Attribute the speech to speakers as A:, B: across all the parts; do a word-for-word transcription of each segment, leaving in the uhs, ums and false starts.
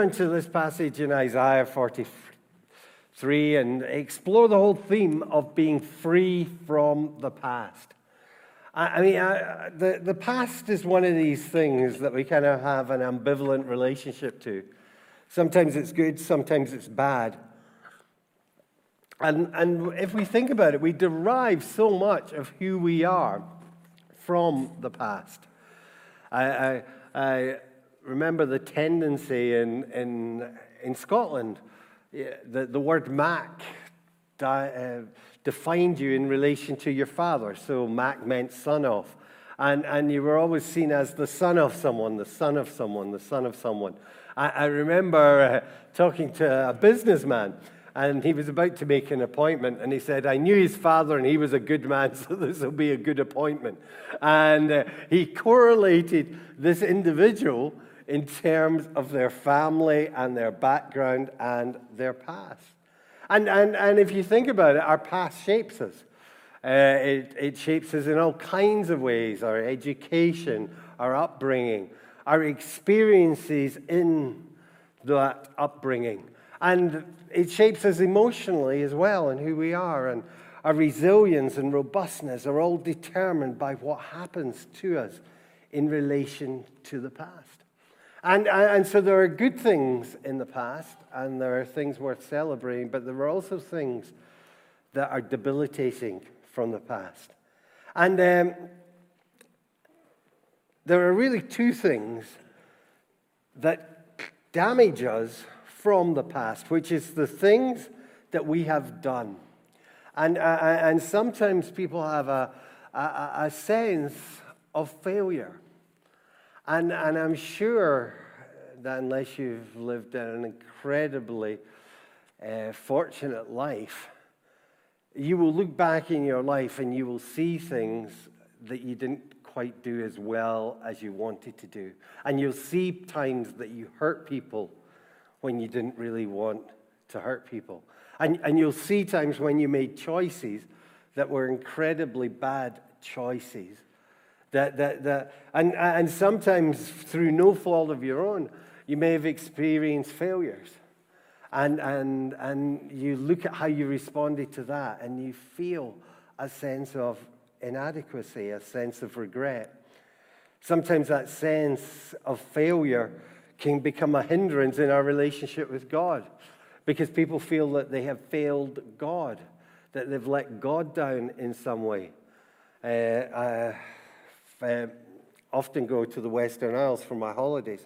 A: Into this passage in Isaiah forty-three and explore the whole theme of being free from the past. I, I mean, I, the, the past is one of these things that we kind of have an ambivalent relationship to. Sometimes it's good, sometimes it's bad. And, and if we think about it, we derive so much of who we are from the past. I, I, I remember the tendency in in, in Scotland, the, the word Mac di, uh, defined you in relation to your father. So Mac meant son of. And, and you were always seen as the son of someone, the son of someone, the son of someone. I, I remember uh, talking to a businessman, and he was about to make an appointment, and he said, I knew his father, and he was a good man, so this will be a good appointment. And uh, he correlated this individual in terms of their family and their background and their past. And, and, and if you think about it, our past shapes us. Uh, it, it shapes us in all kinds of ways, our education, our upbringing, our experiences in that upbringing. And it shapes us emotionally as well and who we are. And our resilience and robustness are all determined by what happens to us in relation to the past. And, and so there are good things in the past, and there are things worth celebrating, but there are also things that are debilitating from the past. And um, there are really two things that damage us from the past, which is the things that we have done. And, uh, and sometimes people have a, a, a sense of failure. And, and I'm sure that unless you've lived an incredibly uh, fortunate life, you will look back in your life and you will see things that you didn't quite do as well as you wanted to do. And you'll see times that you hurt people when you didn't really want to hurt people. And, and you'll see times when you made choices that were incredibly bad choices. That, that, that, and, and sometimes through no fault of your own, you may have experienced failures. And, and, and you look at how you responded to that, and you feel a sense of inadequacy, a sense of regret. Sometimes that sense of failure can become a hindrance in our relationship with God, because people feel that they have failed God, that they've let God down in some way. Uh, I uh, often go to the Western Isles for my holidays,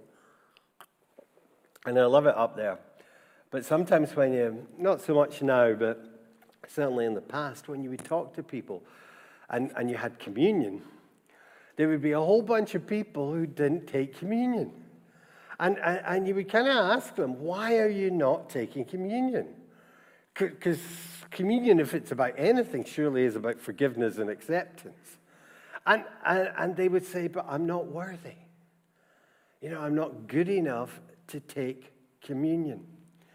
A: and I love it up there. But sometimes when you, not so much now, but certainly in the past, when you would talk to people and, and you had communion, there would be a whole bunch of people who didn't take communion. And, and, and you would kind of ask them, why are you not taking communion? Because communion, if it's about anything, surely is about forgiveness and acceptance. And, and, and they would say, but I'm not worthy. You know, I'm not good enough to take communion.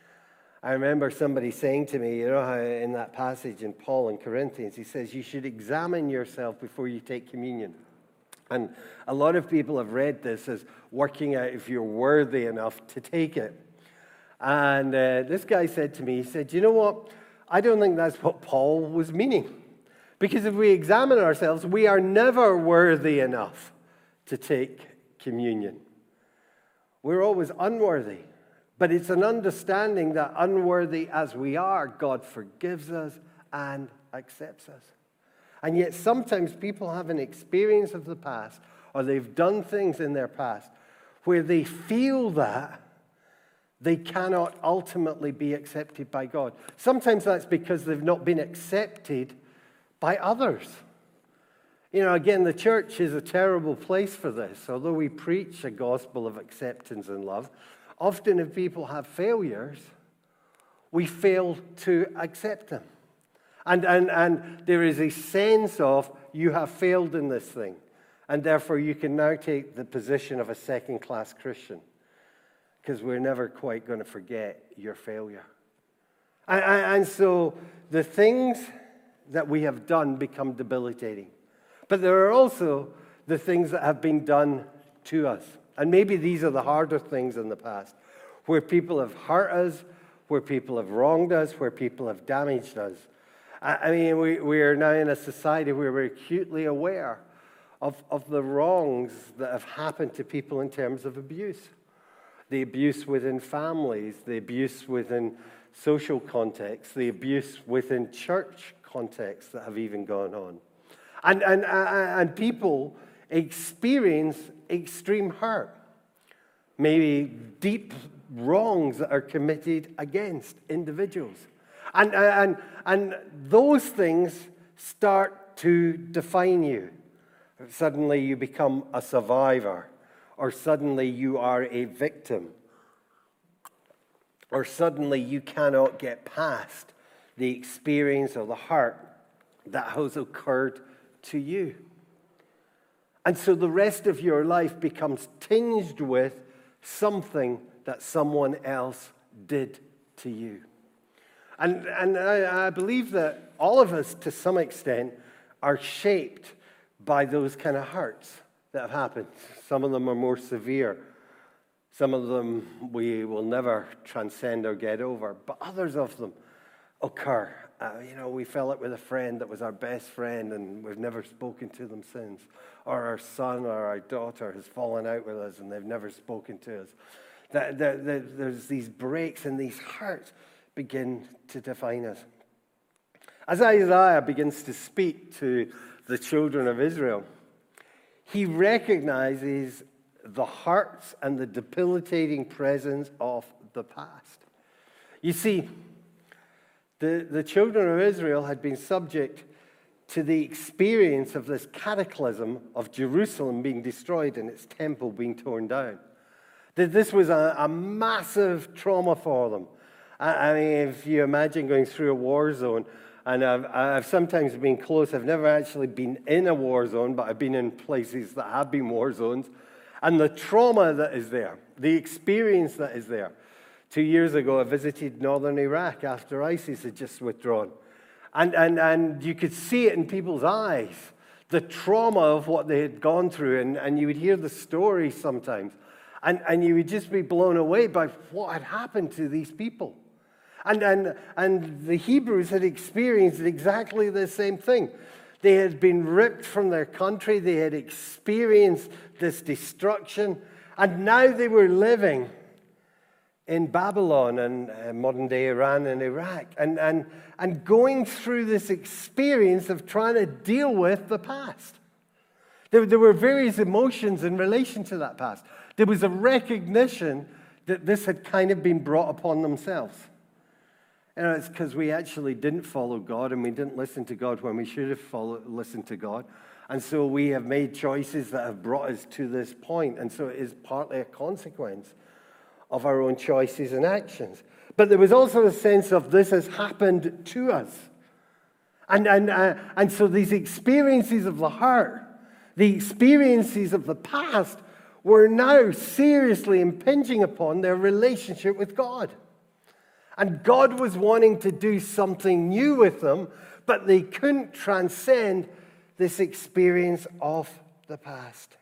A: I remember somebody saying to me, you know how in that passage in Paul in Corinthians, he says, you should examine yourself before you take communion. And a lot of people have read this as working out if you're worthy enough to take it. And uh, this guy said to me, he said, you know what? I don't think that's what Paul was meaning. Because if we examine ourselves, we are never worthy enough to take communion. We're always unworthy. But it's an understanding that unworthy as we are, God forgives us and accepts us. And yet sometimes people have an experience of the past, or they've done things in their past, where they feel that they cannot ultimately be accepted by God. Sometimes that's because they've not been accepted by others. You know, again, the church is a terrible place for this. Although we preach a gospel of acceptance and love, often if people have failures, we fail to accept them. And, and, and there is a sense of, you have failed in this thing, and therefore you can now take the position of a second-class Christian, because we're never quite going to forget your failure. And, and, and so the things that we have done become debilitating. But there are also the things that have been done to us. And maybe these are the harder things in the past, where people have hurt us, where people have wronged us, where people have damaged us. I mean, we, we are now in a society where we're acutely aware of, of the wrongs that have happened to people in terms of abuse. The abuse within families, the abuse within social contexts, the abuse within church contexts that have even gone on. And, and, and people experience extreme hurt, maybe deep wrongs that are committed against individuals. And, and, and those things start to define you. Suddenly you become a survivor, or suddenly you are a victim, or suddenly you cannot get past the experience or the hurt that has occurred to you. And so the rest of your life becomes tinged with something that someone else did to you. And, and I, I believe that all of us, to some extent, are shaped by those kind of hurts that have happened. Some of them are more severe. Some of them we will never transcend or get over. But others of them occur. Uh, you know, we fell out with a friend that was our best friend and we've never spoken to them since. Or our son or our daughter has fallen out with us and they've never spoken to us. That, that, that there's these breaks and these hurts begin to define us. As Isaiah begins to speak to the children of Israel, he recognizes the hurts and the debilitating presence of the past. You see, the, the children of Israel had been subject to the experience of this cataclysm of Jerusalem being destroyed and its temple being torn down. That this was a, a massive trauma for them. I, I mean, if you imagine going through a war zone, and I've, I've sometimes been close. I've never actually been in a war zone, but I've been in places that have been war zones. And the trauma that is there, the experience that is there. Two years ago, I visited northern Iraq after ISIS had just withdrawn. And, and, and you could see it in people's eyes, the trauma of what they had gone through. And, and you would hear the stories sometimes. And, and you would just be blown away by what had happened to these people. And, and, and the Hebrews had experienced exactly the same thing. They had been ripped from their country. They had experienced this destruction. And now they were living in Babylon and uh, modern-day Iran and Iraq. And, and, and going through this experience of trying to deal with the past. There, there were various emotions in relation to that past. There was a recognition that this had kind of been brought upon themselves. You know, it's because we actually didn't follow God and we didn't listen to God when we should have followed, listened to God. And so we have made choices that have brought us to this point. And so it is partly a consequence of our own choices and actions. But there was also a sense of this has happened to us. And, and, uh, and so these experiences of the heart, the experiences of the past, were now seriously impinging upon their relationship with God. And God was wanting to do something new with them, but they couldn't transcend this experience of the past.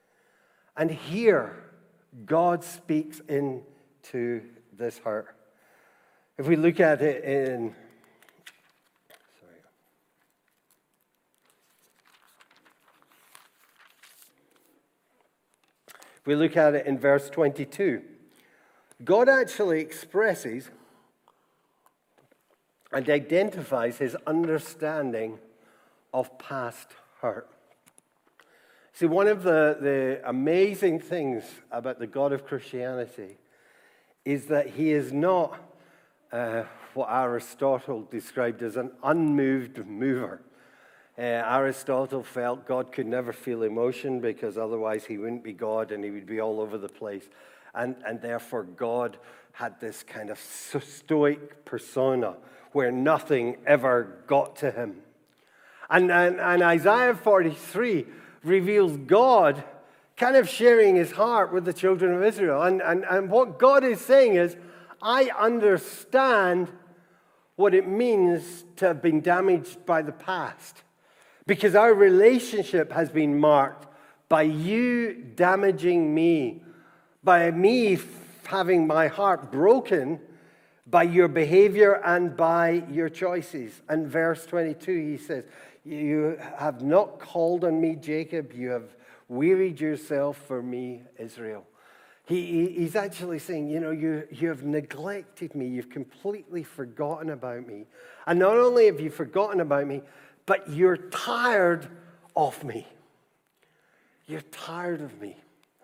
A: And here, God speaks into this hurt. If we look at it in, sorry. If we look at it in verse twenty-two, God actually expresses and identifies his understanding of past hurt. See, one of the, the amazing things about the God of Christianity is that he is not uh, what Aristotle described as an unmoved mover. Uh, Aristotle felt God could never feel emotion because otherwise he wouldn't be God and he would be all over the place. And, and therefore God had this kind of stoic persona where nothing ever got to him. And, and, and Isaiah forty-three reveals God kind of sharing his heart with the children of Israel. And, and, and what God is saying is, I understand what it means to have been damaged by the past. Because our relationship has been marked by you damaging me, by me having my heart broken by your behavior and by your choices. And verse twenty-two, he says, you have not called on me, Jacob. You have wearied yourself for me, Israel. He, he, he's actually saying, you know, you, you have neglected me. You've completely forgotten about me. And not only have you forgotten about me, but you're tired of me. You're tired of me.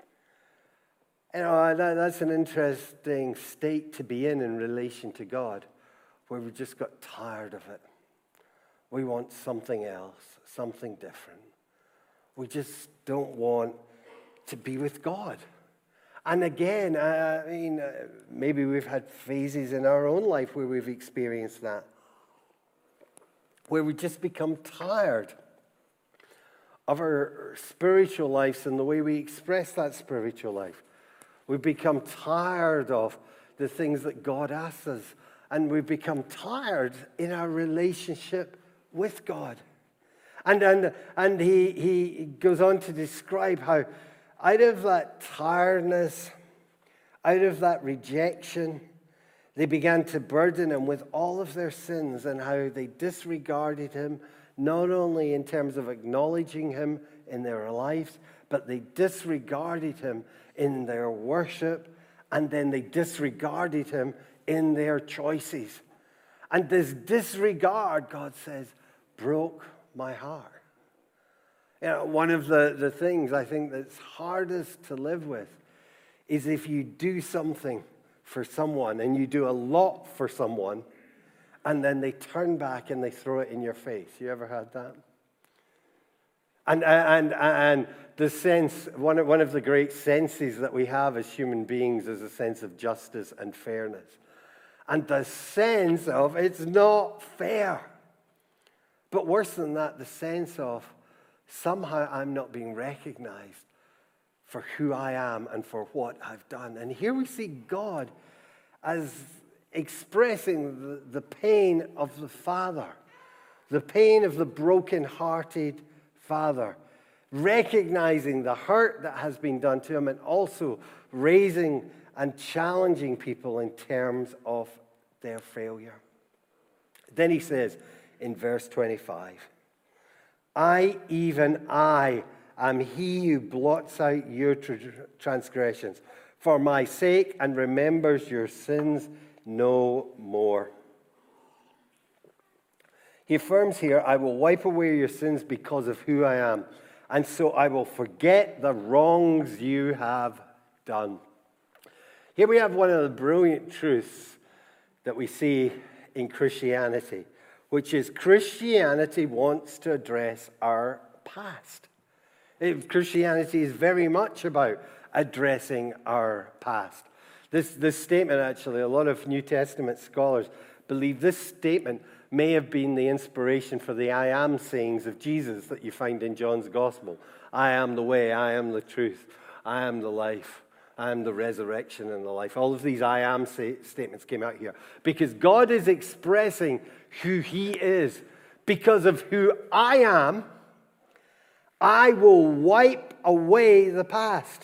A: You know, that, that's an interesting state to be in in relation to God, where we just got tired of it. We want something else, something different. We just don't want to be with God. And again, uh, I mean, uh, maybe we've had phases in our own life where we've experienced that, where we just become tired of our spiritual lives and the way we express that spiritual life. We've become tired of the things that God asks us, and we've become tired in our relationship with God. And, and, and he, he goes on to describe how out of that tiredness, out of that rejection, they began to burden him with all of their sins and how they disregarded him, not only in terms of acknowledging him in their lives, but they disregarded him in their worship, and then they disregarded him in their choices. And this disregard, God says, broke my heart. You know, one of the, the things I think that's hardest to live with is if you do something for someone and you do a lot for someone and then they turn back and they throw it in your face. You ever had that? And, and, and the sense, one of, one of the great senses that we have as human beings is a sense of justice and fairness. And the sense of it's not fair. But worse than that, the sense of somehow I'm not being recognized for who I am and for what I've done. And here we see God as expressing the, the pain of the Father, the pain of the broken-hearted Father, recognizing the hurt that has been done to him and also raising and challenging people in terms of their failure. Then he says in verse twenty-five, I, even I, am he who blots out your transgressions for my sake and remembers your sins no more. He affirms here, I will wipe away your sins because of who I am, and so I will forget the wrongs you have done. Here we have one of the brilliant truths that we see in Christianity, which is Christianity wants to address our past. Christianity is very much about addressing our past. This, this statement, actually, a lot of New Testament scholars believe this statement may have been the inspiration for the I am sayings of Jesus that you find in John's Gospel. I am the way, I am the truth, I am the life, I am the resurrection and the life. All of these I am say, statements came out here because God is expressing who he is. Because of who I am, I will wipe away the past.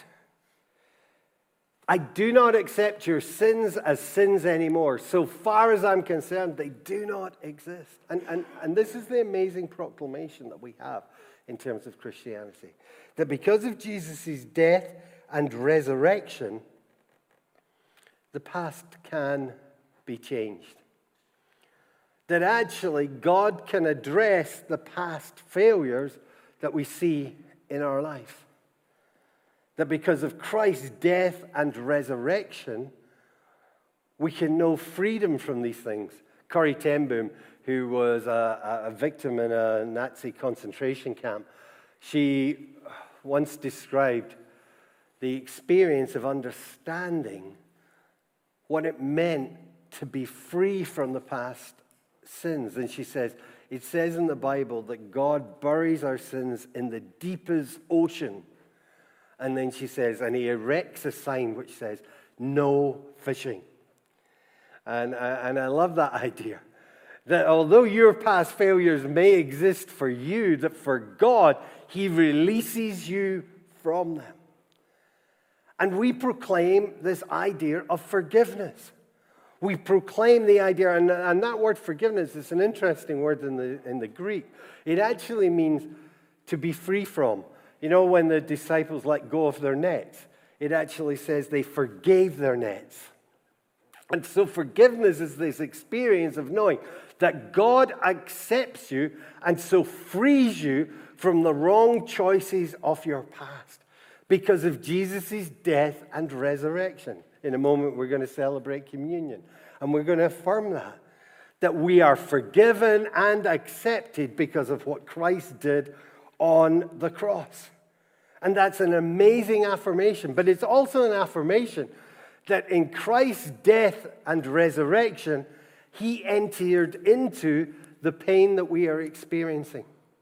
A: I do not accept your sins as sins anymore. So far as I'm concerned, they do not exist. And, and, and this is the amazing proclamation that we have in terms of Christianity. That because of Jesus' death and resurrection, the past can be changed. That actually God can address the past failures that we see in our life. That because of Christ's death and resurrection, we can know freedom from these things. Corrie ten Boom, who was a, a victim in a Nazi concentration camp, she once described the experience of understanding what it meant to be free from the past sins. And she says, it says in the Bible that God buries our sins in the deepest ocean. And then she says, and he erects a sign which says, no fishing. And, and I love that idea. That although your past failures may exist for you, that for God, he releases you from them. And we proclaim this idea of forgiveness. We proclaim the idea, and, and that word forgiveness is an interesting word in the, in the Greek. It actually means to be free from. You know, when the disciples let go of their nets, it actually says they forgave their nets. And so forgiveness is this experience of knowing that God accepts you and so frees you from the wrong choices of your past because of Jesus' death and resurrection. In a moment, we're going to celebrate communion, and we're going to affirm that, that we are forgiven and accepted because of what Christ did on the cross. And that's an amazing affirmation, but it's also an affirmation that in Christ's death and resurrection, he entered into the pain that we are experiencing.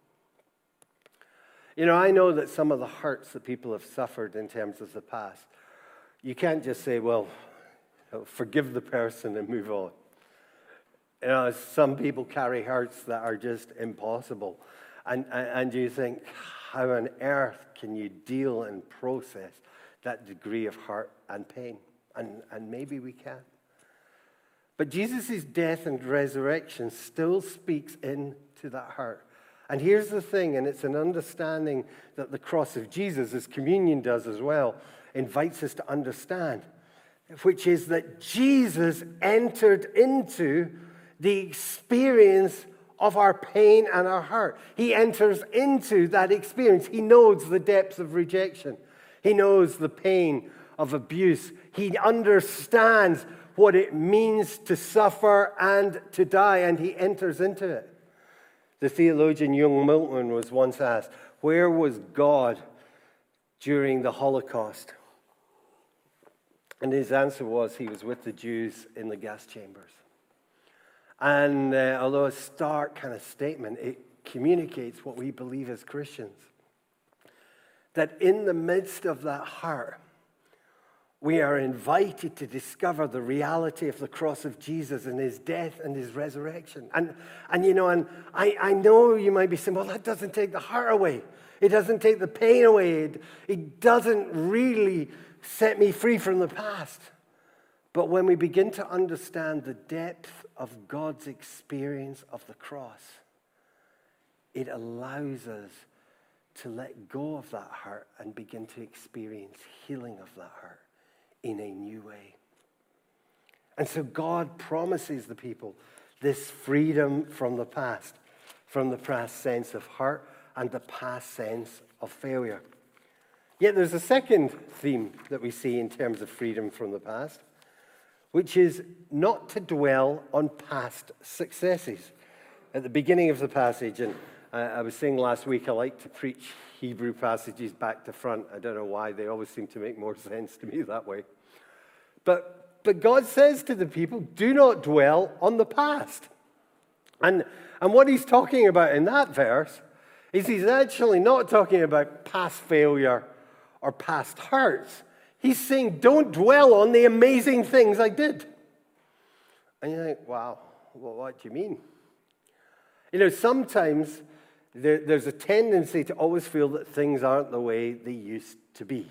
A: You know, I know that some of the hurts that people have suffered in terms of the past, you can't just say, well, forgive the person and move on. You know, some people carry hurts that are just impossible. And, and, and you think, how on earth can you deal and process that degree of hurt and pain? And, and maybe we can. But Jesus' death and resurrection still speaks into that hurt. And here's the thing, and it's an understanding that the cross of Jesus, as communion does as well, invites us to understand, which is that Jesus entered into the experience of our pain and our hurt. He enters into that experience. He knows the depths of rejection. He knows the pain of abuse. He understands what it means to suffer and to die, and he enters into it. The theologian Young Milton was once asked, where was God during the Holocaust? And his answer was, he was with the Jews in the gas chambers. And uh, although a stark kind of statement, it communicates what we believe as Christians. That in the midst of that heart, we are invited to discover the reality of the cross of Jesus and his death and his resurrection. And, and you know, and I, I know you might be saying, well, that doesn't take the heart away. It doesn't take the pain away. It, it doesn't really set me free from the past. But when we begin to understand the depth of God's experience of the cross, it allows us to let go of that hurt and begin to experience healing of that hurt in a new way. And so God promises the people this freedom from the past, from the past sense of hurt and the past sense of failure. Yet there's a second theme that we see in terms of freedom from the past, which is not to dwell on past successes. At the beginning of the passage, and I was saying last week, I like to preach Hebrew passages back to front. I don't know why, they always seem to make more sense to me that way. But, but God says to the people, do not dwell on the past. And, and what he's talking about in that verse is he's actually not talking about past failure or past hurts. He's saying, don't dwell on the amazing things I did. And you think, wow, well, what do you mean? You know, sometimes there, there's a tendency to always feel that things aren't the way they used to be.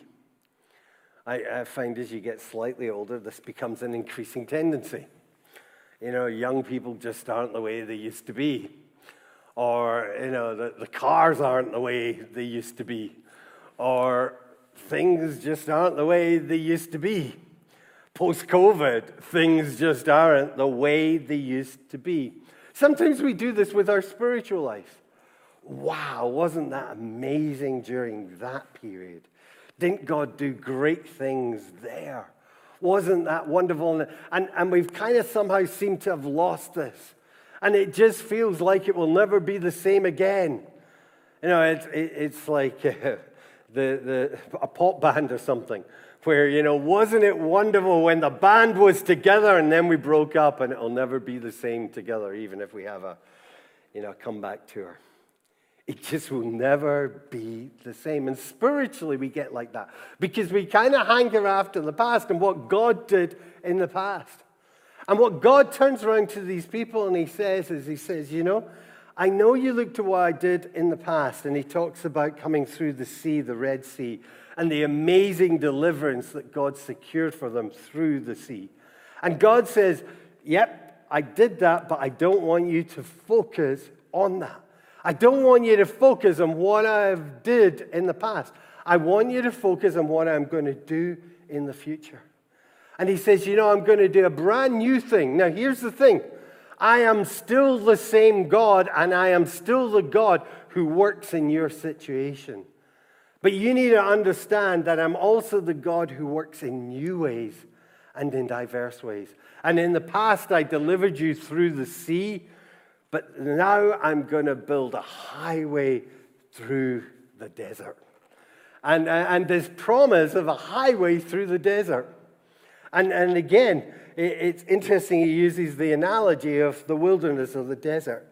A: I, I find as you get slightly older, this becomes an increasing tendency. You know, young people just aren't the way they used to be. Or, you know, the, the cars aren't the way they used to be. Or things just aren't the way they used to be. Post-COVID, things just aren't the way they used to be. Sometimes we do this with our spiritual life. Wow, wasn't that amazing during that period? Didn't God do great things there? Wasn't that wonderful? And, and we've kind of somehow seemed to have lost this. And it just feels like it will never be the same again. You know, it's, it, it's like uh, the, the, a pop band or something, where, you know, wasn't it wonderful when the band was together and then we broke up, and it'll never be the same together, even if we have a, you know, comeback tour. It just will never be the same. And spiritually, we get like that because we kind of hanker after the past and what God did in the past. And what God turns around to these people and he says is, he says, you know, I know you look to what I did in the past. And he talks about coming through the sea, the Red Sea, and the amazing deliverance that God secured for them through the sea. And God says, yep, I did that, but I don't want you to focus on that. I don't want you to focus on what I did in the past. I want you to focus on what I'm going to do in the future. And he says, you know, I'm going to do a brand new thing. Now, here's the thing. I am still the same God, and I am still the God who works in your situation. But you need to understand that I'm also the God who works in new ways and in diverse ways. And in the past, I delivered you through the sea, but now I'm going to build a highway through the desert. And, and this promise of a highway through the desert. And, and again, it's interesting he uses the analogy of the wilderness or the desert.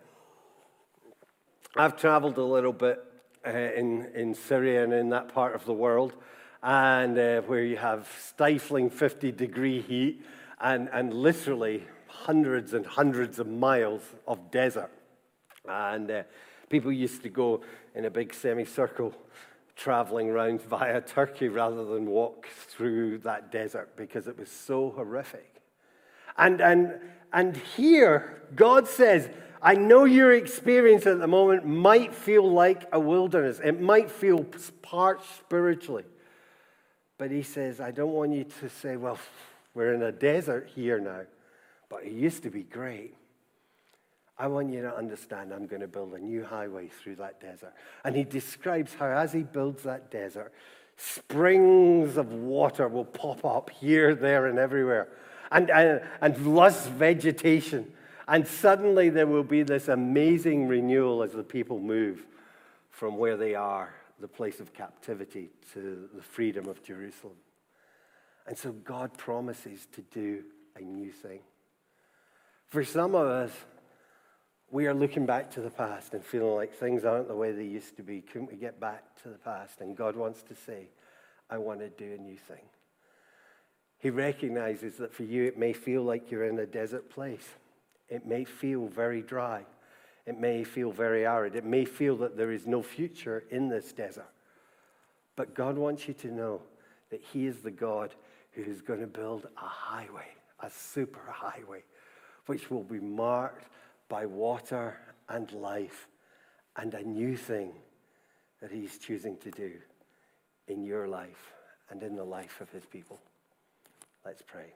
A: I've traveled a little bit uh, in, in Syria and in that part of the world, and uh, where you have stifling fifty-degree heat and, and literally hundreds and hundreds of miles of desert. And uh, people used to go in a big semicircle traveling around via Turkey rather than walk through that desert because it was so horrific. And, and, and here, God says, I know your experience at the moment might feel like a wilderness. It might feel parched spiritually. But he says, I don't want you to say, well, we're in a desert here now, but it used to be great. I want you to understand I'm going to build a new highway through that desert. And he describes how as he builds that desert, springs of water will pop up here, there, and everywhere. And, and, and lush vegetation. And suddenly there will be this amazing renewal as the people move from where they are, the place of captivity, to the freedom of Jerusalem. And so God promises to do a new thing. For some of us, we are looking back to the past and feeling like things aren't the way they used to be. Couldn't we get back to the past? And God wants to say, I want to do a new thing. He recognizes that for you, it may feel like you're in a desert place. It may feel very dry. It may feel very arid. It may feel that there is no future in this desert. But God wants you to know that he is the God who is going to build a highway, a super highway, which will be marked by water and life and a new thing that he's choosing to do in your life and in the life of his people. Let's pray.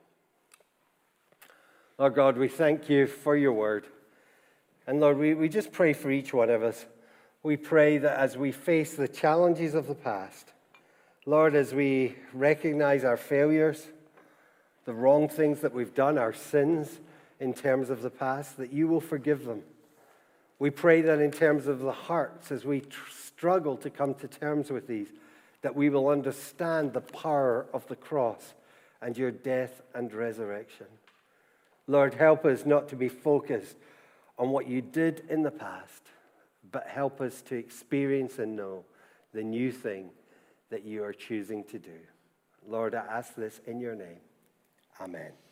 A: Lord God, we thank you for your word. And Lord, we, we just pray for each one of us. We pray that as we face the challenges of the past, Lord, as we recognize our failures, the wrong things that we've done, our sins in terms of the past, that you will forgive them. We pray that in terms of the hearts, as we tr- struggle to come to terms with these, that we will understand the power of the cross and your death and resurrection. Lord, help us not to be focused on what you did in the past, but help us to experience and know the new thing that you are choosing to do. Lord, I ask this in your name. Amen.